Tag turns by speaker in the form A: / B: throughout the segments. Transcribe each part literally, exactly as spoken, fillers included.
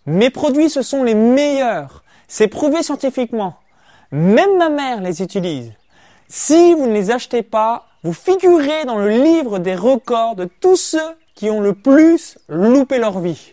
A: Mes produits, ce sont les meilleurs. C'est prouvé scientifiquement. Même ma mère les utilise. Si vous ne les achetez pas, vous figurez dans le livre des records de tous ceux qui ont le plus loupé leur vie.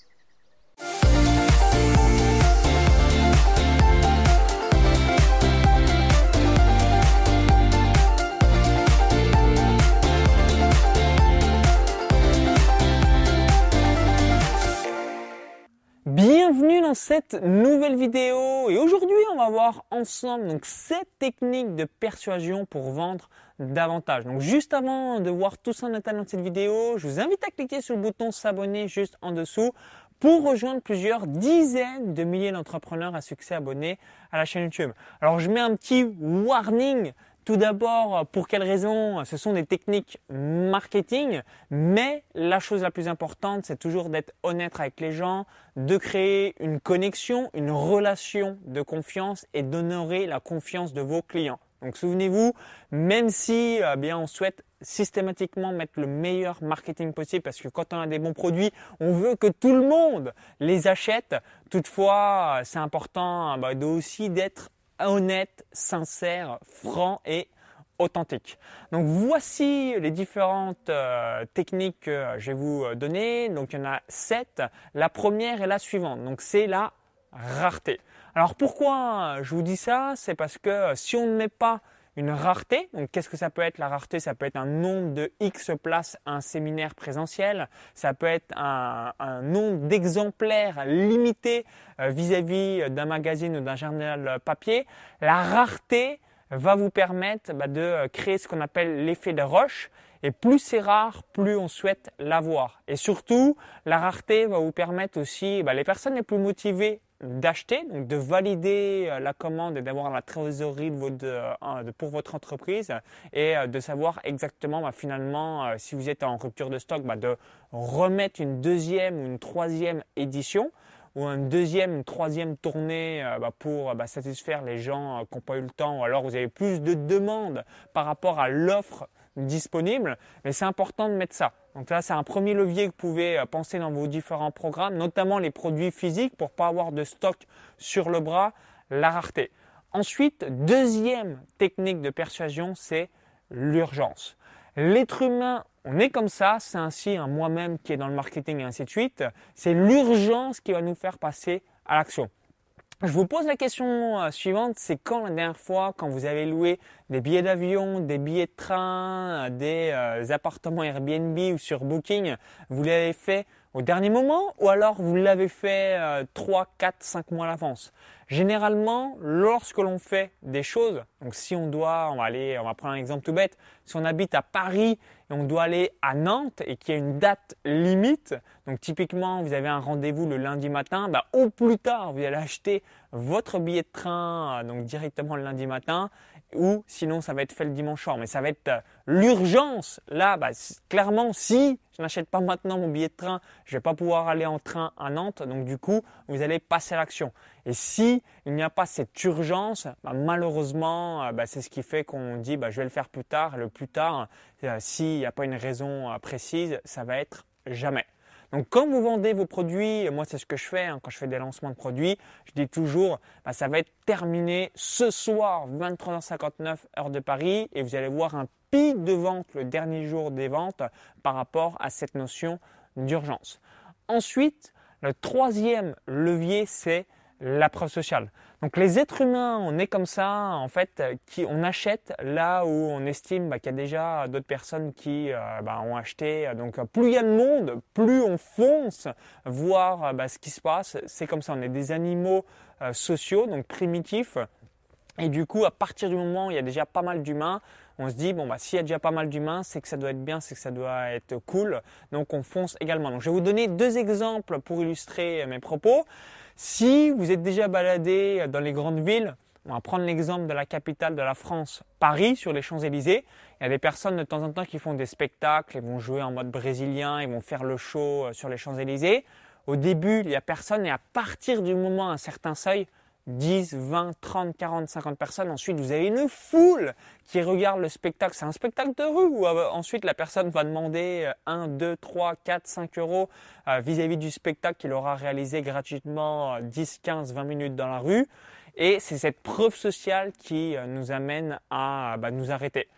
A: Bienvenue dans cette nouvelle vidéo et aujourd'hui on va voir ensemble donc sept techniques de persuasion pour vendre davantage. Donc juste avant de voir tout ça en détail dans cette vidéo, je vous invite à cliquer sur le bouton s'abonner juste en dessous pour rejoindre plusieurs dizaines de milliers d'entrepreneurs à succès abonnés à la chaîne YouTube. Alors je mets un petit warning. Tout d'abord, pour quelles raisons? Ce sont des techniques marketing, mais la chose la plus importante, c'est toujours d'être honnête avec les gens, de créer une connexion, une relation de confiance et d'honorer la confiance de vos clients. Donc souvenez-vous, même si eh bien, on souhaite systématiquement mettre le meilleur marketing possible parce que quand on a des bons produits, on veut que tout le monde les achète. Toutefois, c'est important bah, de aussi d'être honnête, sincère, franc et authentique. Donc voici les différentes euh, techniques que je vais vous donner. Donc il y en a sept. La première est la suivante. Donc c'est la rareté. Alors pourquoi je vous dis ça? C'est parce que si on ne met pas une rareté, donc qu'est-ce que ça peut être la rareté? Ça peut être un nombre de X places à un séminaire présentiel, ça peut être un, un nombre d'exemplaires limité euh, vis-à-vis d'un magazine ou d'un journal papier. La rareté va vous permettre bah, de créer ce qu'on appelle l'effet de rush. Et plus c'est rare, plus on souhaite l'avoir. Et surtout, la rareté va vous permettre aussi, bah, les personnes les plus motivées d'acheter, donc de valider la commande et d'avoir la trésorerie de votre, de, pour votre entreprise et de savoir exactement bah, finalement si vous êtes en rupture de stock, bah, de remettre une deuxième ou une troisième édition ou une deuxième, une troisième tournée bah, pour bah, satisfaire les gens qui n'ont pas eu le temps ou alors vous avez plus de demandes par rapport à l'offre disponible, mais c'est important de mettre ça. Donc là, c'est un premier levier que vous pouvez penser dans vos différents programmes, notamment les produits physiques pour ne pas avoir de stock sur le bras, la rareté. Ensuite, deuxième technique de persuasion, c'est l'urgence. L'être humain, on est comme ça, c'est ainsi un moi-même qui est dans le marketing et ainsi de suite. C'est l'urgence qui va nous faire passer à l'action. Je vous pose la question suivante, c'est quand la dernière fois, quand vous avez loué des billets d'avion, des billets de train, des euh, appartements Airbnb ou sur Booking, vous l'avez fait au dernier moment ou alors vous l'avez fait euh, trois, quatre, cinq mois à l'avance. Généralement, lorsque l'on fait des choses, donc si on doit, on va aller, on va prendre un exemple tout bête, si on habite à Paris et on doit aller à Nantes et qu'il y a une date limite, donc typiquement vous avez un rendez-vous le lundi matin, bah, au plus tard vous allez acheter votre billet de train donc directement le lundi matin ou sinon ça va être fait le dimanche soir. Mais ça va être euh, l'urgence. Là, bah, clairement, si je n'achète pas maintenant mon billet de train, je ne vais pas pouvoir aller en train à Nantes. Donc du coup, vous allez passer à l'action. Et si il n'y a pas cette urgence, bah, malheureusement, euh, bah, c'est ce qui fait qu'on dit bah, je vais le faire plus tard. Et le plus tard, euh, s'il n'y a pas une raison euh, précise, ça va être jamais. Donc quand vous vendez vos produits, moi c'est ce que je fais hein, quand je fais des lancements de produits, je dis toujours bah, ça va être terminé ce soir vingt-trois heures cinquante-neuf heure de Paris et vous allez voir un pic de vente le dernier jour des ventes par rapport à cette notion d'urgence. Ensuite, le troisième levier c'est la preuve sociale. Donc les êtres humains, on est comme ça en fait, qui on achète là où on estime bah, qu'il y a déjà d'autres personnes qui euh, bah, ont acheté. Donc plus il y a de monde, plus on fonce voir bah, ce qui se passe. C'est comme ça, on est des animaux euh, sociaux, donc primitifs. Et du coup, à partir du moment où il y a déjà pas mal d'humains, on se dit bon bah s'il y a déjà pas mal d'humains, c'est que ça doit être bien, c'est que ça doit être cool. Donc on fonce également. Donc je vais vous donner deux exemples pour illustrer mes propos. Si vous êtes déjà baladé dans les grandes villes, on va prendre l'exemple de la capitale de la France, Paris, sur les Champs-Élysées. Il y a des personnes de temps en temps qui font des spectacles, ils vont jouer en mode brésilien, ils vont faire le show sur les Champs-Élysées. Au début, il n'y a personne et à partir du moment, un certain seuil, dix, vingt, trente, quarante, cinquante personnes. Ensuite, vous avez une foule qui regarde le spectacle. C'est un spectacle de rue où euh, ensuite la personne va demander un, deux, trois, quatre, cinq euros euh, vis-à-vis du spectacle qu'il aura réalisé gratuitement euh, dix, quinze, vingt minutes dans la rue. Et c'est cette preuve sociale qui euh, nous amène à bah, nous arrêter.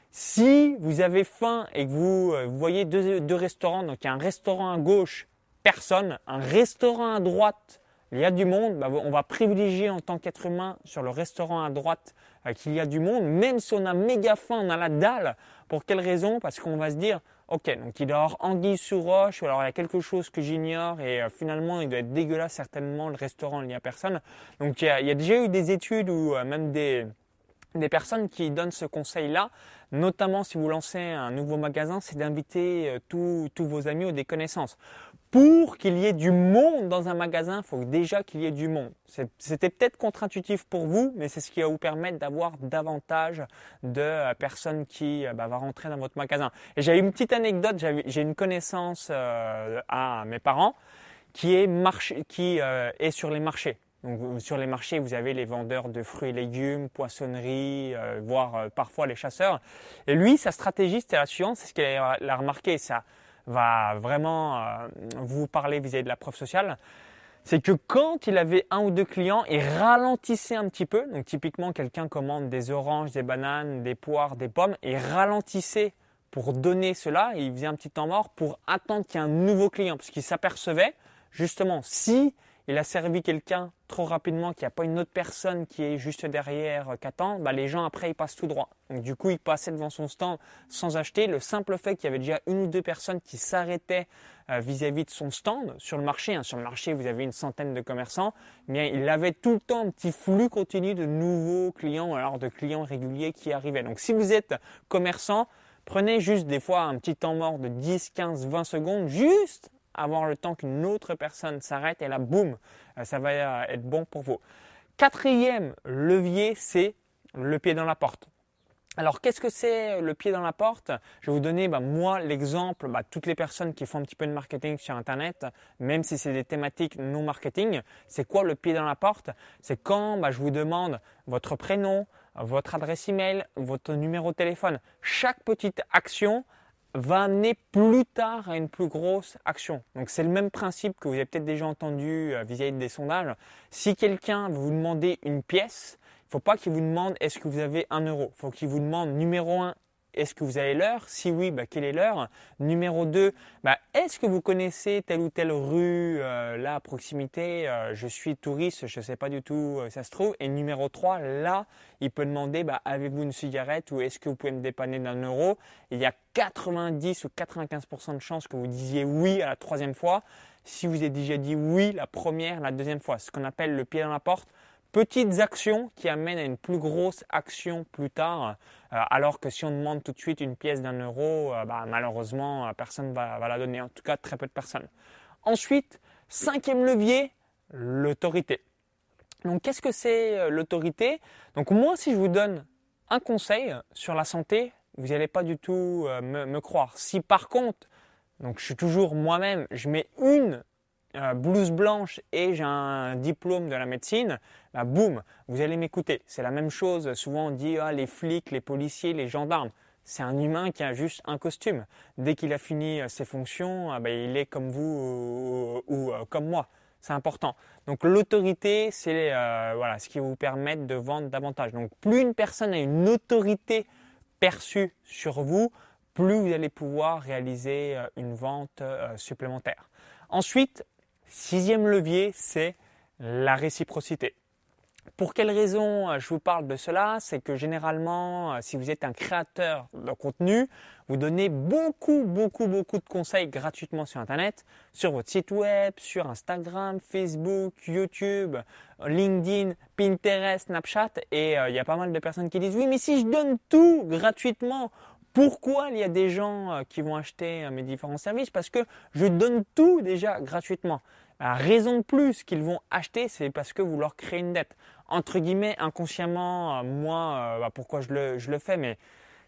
A: Si vous avez faim et que vous, euh, vous voyez deux, deux restaurants, donc il y a un restaurant à gauche, personne, un restaurant à droite, il y a du monde, bah, on va privilégier en tant qu'être humain sur le restaurant à droite euh, qu'il y a du monde, même si on a méga faim, on a la dalle. Pour quelle raison? Parce qu'on va se dire, ok, donc il doit y avoir anguille sous roche, ou alors il y a quelque chose que j'ignore et euh, finalement il doit être dégueulasse certainement, le restaurant, il n'y a personne. Donc il y a, il y a déjà eu des études ou euh, même des, des personnes qui donnent ce conseil-là, notamment si vous lancez un nouveau magasin, c'est d'inviter euh, tous, tous vos amis ou des connaissances. Pour qu'il y ait du monde dans un magasin, il faut déjà qu'il y ait du monde. C'était peut-être contre-intuitif pour vous, mais c'est ce qui va vous permettre d'avoir davantage de euh, personnes qui euh, bah, vont rentrer dans votre magasin. Et j'ai une petite anecdote, j'ai une connaissance euh, à mes parents qui est, marché, qui, euh, est sur les marchés. Donc, sur les marchés, vous avez les vendeurs de fruits et légumes, poissonneries, euh, voire euh, parfois les chasseurs. Et lui, sa stratégie, c'était la suivante, c'est ce qu'il a, a remarqué, ça va vraiment euh, vous parler vis-à-vis de la preuve sociale, c'est que quand il avait un ou deux clients, il ralentissait un petit peu. Donc typiquement, quelqu'un commande des oranges, des bananes, des poires, des pommes, et ralentissait pour donner cela, et il faisait un petit temps mort pour attendre qu'il y ait un nouveau client, parce qu'il s'apercevait justement si il a servi quelqu'un trop rapidement, qu'il n'y a pas une autre personne qui est juste derrière euh, qui attend, bah les gens après ils passent tout droit. Donc du coup ils passaient devant son stand sans acheter. Le simple fait qu'il y avait déjà une ou deux personnes qui s'arrêtaient euh, vis-à-vis de son stand sur le marché, hein, sur le marché vous avez une centaine de commerçants, eh bien il avait tout le temps un petit flux continu de nouveaux clients ou alors de clients réguliers qui arrivaient. Donc si vous êtes commerçant, prenez juste des fois un petit temps mort de dix, quinze, vingt secondes, juste avoir le temps qu'une autre personne s'arrête et là, boum, ça va être bon pour vous. Quatrième levier, c'est le pied dans la porte. Alors, qu'est-ce que c'est le pied dans la porte? Je vais vous donner, bah, moi, l'exemple, bah, toutes les personnes qui font un petit peu de marketing sur Internet, même si c'est des thématiques non marketing, c'est quoi le pied dans la porte? C'est quand bah, je vous demande votre prénom, votre adresse email, votre numéro de téléphone. Chaque petite action va amener plus tard à une plus grosse action. Donc c'est le même principe que vous avez peut-être déjà entendu vis-à-vis des sondages. Si quelqu'un veut vous demander une pièce, il ne faut pas qu'il vous demande est-ce que vous avez un euro. Il faut qu'il vous demande numéro un, est-ce que vous avez l'heure? Si oui, bah, quelle est l'heure? Numéro deux, bah, est-ce que vous connaissez telle ou telle rue euh, là à proximité? euh, Je suis touriste, je ne sais pas du tout où ça se trouve. Et numéro trois, là, il peut demander bah, avez-vous une cigarette ou est-ce que vous pouvez me dépanner d'un euro? Il y a quatre-vingt-dix ou quatre-vingt-quinze pour cent de chances que vous disiez oui à la troisième fois. Si vous avez déjà dit oui la première, la deuxième fois, ce qu'on appelle le pied dans la porte. Petites actions qui amènent à une plus grosse action plus tard, euh, alors que si on demande tout de suite une pièce d'un euro, euh, bah, malheureusement, personne ne va, va la donner, en tout cas très peu de personnes. Ensuite, cinquième levier, l'autorité. Donc, qu'est-ce que c'est euh, l'autorité? Donc, moi, si je vous donne un conseil sur la santé, vous n'allez pas du tout euh, me, me croire. Si par contre, donc je suis toujours moi-même, je mets une Euh, blouse blanche et j'ai un diplôme de la médecine, bah, boum, vous allez m'écouter. C'est la même chose, souvent on dit ah, les flics, les policiers, les gendarmes. C'est un humain qui a juste un costume. Dès qu'il a fini ses fonctions, bah, il est comme vous ou, ou, ou comme moi. C'est important. Donc l'autorité, c'est euh, voilà, ce qui va vous permettre de vendre davantage. Donc plus une personne a une autorité perçue sur vous, plus vous allez pouvoir réaliser une vente euh, supplémentaire. Ensuite, sixième levier, c'est la réciprocité. Pour quelle raison je vous parle de cela? C'est que généralement, si vous êtes un créateur de contenu, vous donnez beaucoup, beaucoup, beaucoup de conseils gratuitement sur Internet, sur votre site web, sur Instagram, Facebook, YouTube, LinkedIn, Pinterest, Snapchat. Et euh, il y a pas mal de personnes qui disent « Oui, mais si je donne tout gratuitement !» Pourquoi il y a des gens qui vont acheter mes différents services? Parce que je donne tout déjà gratuitement. La raison de plus qu'ils vont acheter, c'est parce que vous leur créez une dette. Entre guillemets, inconsciemment, moi, bah pourquoi je le, je le fais, mais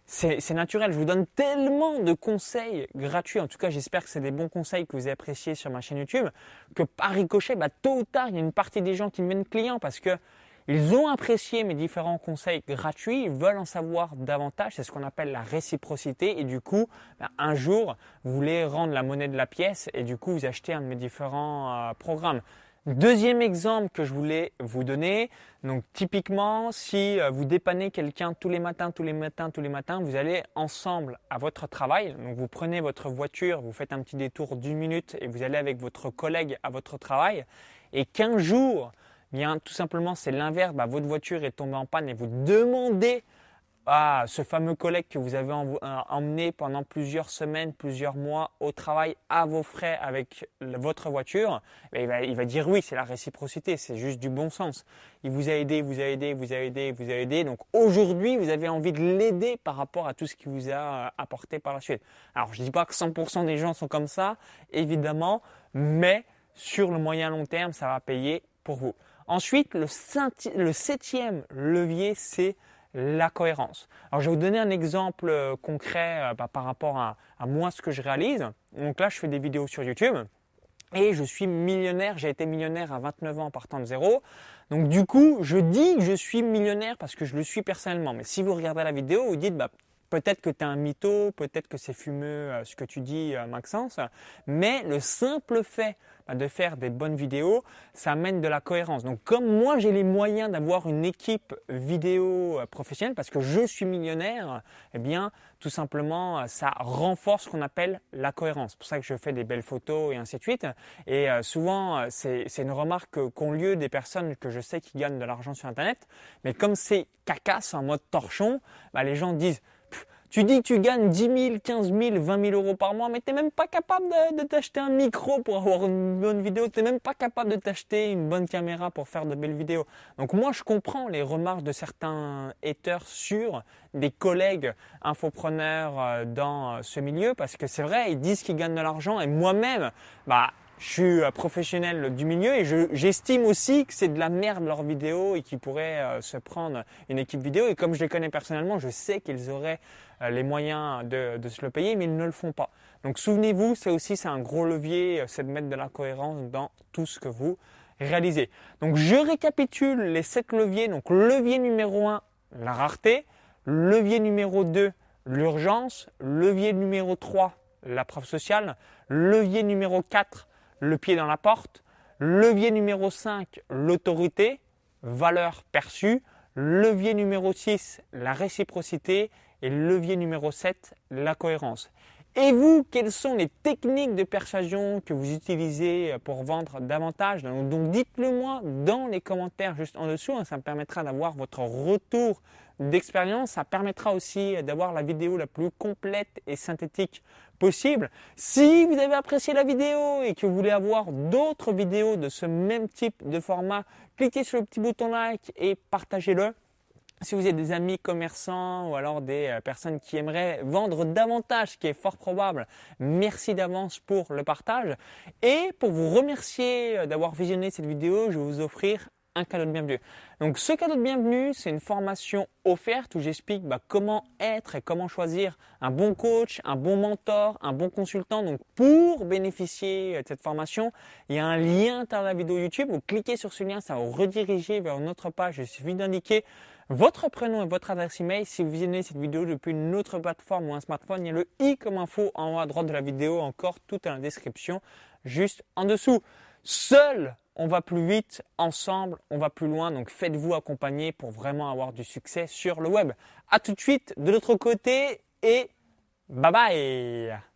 A: c'est, c'est naturel. Je vous donne tellement de conseils gratuits. En tout cas, j'espère que c'est des bons conseils que vous avez appréciés sur ma chaîne YouTube, que par ricochet, bah, tôt ou tard, il y a une partie des gens qui deviennent clients parce que ils ont apprécié mes différents conseils gratuits, ils veulent en savoir davantage, c'est ce qu'on appelle la réciprocité et du coup, ben, un jour, vous voulez rendre la monnaie de la pièce et du coup, vous achetez un de mes différents euh, programmes. Deuxième exemple que je voulais vous donner, donc typiquement, si euh, vous dépannez quelqu'un tous les matins, tous les matins, tous les matins, vous allez ensemble à votre travail, donc vous prenez votre voiture, vous faites un petit détour d'une minute et vous allez avec votre collègue à votre travail et qu'un jour, bien, tout simplement, c'est l'inverse. Bah, votre voiture est tombée en panne et vous demandez à ce fameux collègue que vous avez emmené pendant plusieurs semaines, plusieurs mois au travail à vos frais avec votre voiture. Il va, il va dire oui, c'est la réciprocité, c'est juste du bon sens. Il vous a aidé, vous a aidé, vous a aidé, vous a aidé. Donc aujourd'hui, vous avez envie de l'aider par rapport à tout ce qu'il vous a apporté par la suite. Alors je ne dis pas que cent pour cent des gens sont comme ça, évidemment, mais sur le moyen long terme, ça va payer pour vous. Ensuite, le, le septième levier, c'est la cohérence. Alors, je vais vous donner un exemple euh, concret euh, bah, par rapport à, à moi, ce que je réalise. Donc là, je fais des vidéos sur YouTube et je suis millionnaire. J'ai été millionnaire à vingt-neuf ans en partant de zéro. Donc du coup, je dis que je suis millionnaire parce que je le suis personnellement. Mais si vous regardez la vidéo, vous dites bah, peut-être que tu es un mytho, peut-être que c'est fumeux euh, ce que tu dis, euh, Maxence. Mais le simple fait de faire des bonnes vidéos, ça amène de la cohérence. Donc comme moi j'ai les moyens d'avoir une équipe vidéo professionnelle parce que je suis millionnaire, eh bien tout simplement ça renforce ce qu'on appelle la cohérence. C'est pour ça que je fais des belles photos et ainsi de suite. Et euh, souvent c'est, c'est une remarque qu'ont lieu des personnes que je sais qui gagnent de l'argent sur Internet. Mais comme c'est caca, c'est en mode torchon, bah, les gens disent tu dis que tu gagnes dix mille, quinze mille, vingt mille euros par mois, mais tu n'es même pas capable de, de t'acheter un micro pour avoir une bonne vidéo. Tu n'es même pas capable de t'acheter une bonne caméra pour faire de belles vidéos. Donc moi, je comprends les remarques de certains haters sur des collègues infopreneurs dans ce milieu parce que c'est vrai, ils disent qu'ils gagnent de l'argent et moi-même, bah, je suis professionnel du milieu et je, j'estime aussi que c'est de la merde leurs vidéos et qu'ils pourraient euh, se prendre une équipe vidéo. Et comme je les connais personnellement, je sais qu'ils auraient euh, les moyens de, de se le payer, mais ils ne le font pas. Donc souvenez-vous, c'est aussi c'est un gros levier, c'est de mettre de la cohérence dans tout ce que vous réalisez. Donc je récapitule les sept leviers. Donc levier numéro un, la rareté. Levier numéro deux, l'urgence. Levier numéro trois, la preuve sociale. Levier numéro quatre, le pied dans la porte. Levier numéro cinq, l'autorité, valeur perçue. Levier numéro six, la réciprocité. Et levier numéro sept, la cohérence. Et vous, quelles sont les techniques de persuasion que vous utilisez pour vendre davantage? Donc, donc dites-le moi dans les commentaires juste en dessous. Hein, ça me permettra d'avoir votre retour d'expérience. Ça permettra aussi d'avoir la vidéo la plus complète et synthétique possible. Si vous avez apprécié la vidéo et que vous voulez avoir d'autres vidéos de ce même type de format, cliquez sur le petit bouton like et partagez-le. Si vous êtes des amis commerçants ou alors des personnes qui aimeraient vendre davantage, ce qui est fort probable, merci d'avance pour le partage. Et pour vous remercier d'avoir visionné cette vidéo, je vais vous offrir un cadeau de bienvenue. Donc ce cadeau de bienvenue, c'est une formation offerte où j'explique bah, comment être et comment choisir un bon coach, un bon mentor, un bon consultant. Donc pour bénéficier de cette formation, il y a un lien à l'intérieur de la vidéo YouTube. Vous cliquez sur ce lien, ça va vous rediriger vers une autre page. Il suffit d'indiquer votre prénom et votre adresse email. Si vous visionnez cette vidéo depuis une autre plateforme ou un smartphone, il y a le i comme info en haut à droite de la vidéo. Encore tout est dans la description juste en dessous. Seul, on va plus vite. Ensemble, on va plus loin. Donc faites-vous accompagner pour vraiment avoir du succès sur le web. À tout de suite de l'autre côté et bye bye.